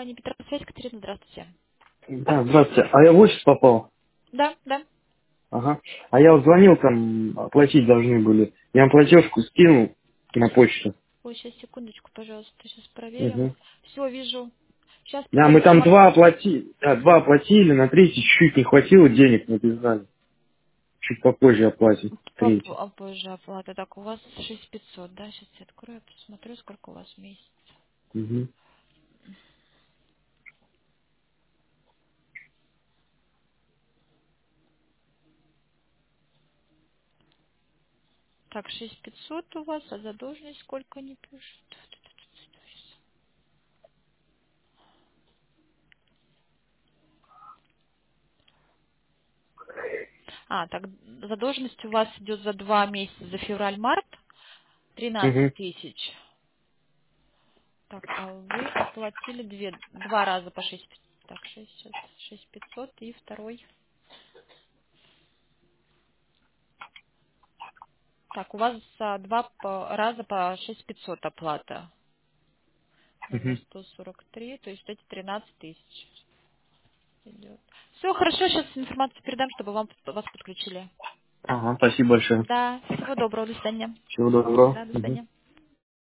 компания Петросвязь. Катерина, здравствуйте. Да, здравствуйте. А я в офис попал. Да, да. Ага. А я вот звонил, там оплатить должны были. Я вам платежку скинул на почту. Ой, сейчас, секундочку, пожалуйста, сейчас проверим. Угу. Все, вижу. Сейчас Да, мы проверю. там два оплатили, на третий чуть-чуть не хватило денег, мы без знали. Чуть попозже оплатим третий. Позже оплата. Так, у вас 6500, да? Сейчас я открою, посмотрю, сколько у вас в месяц. Угу. Так, 6500 у вас, а задолженность сколько они пишут? А, так, задолженность у вас идет за 2 месяца, за февраль-март, 13 Угу. тысяч. Так, а вы оплатили два раза по 6. Так, 6500 и второй. Так, у вас раза по 6500 оплата. Угу. Номер 143, то есть эти 13 тысяч идет. Все, хорошо, сейчас информацию передам, чтобы вас подключили. Ага, спасибо большое. Да, всего доброго, до свидания. Всего доброго. Да, до Угу. свидания.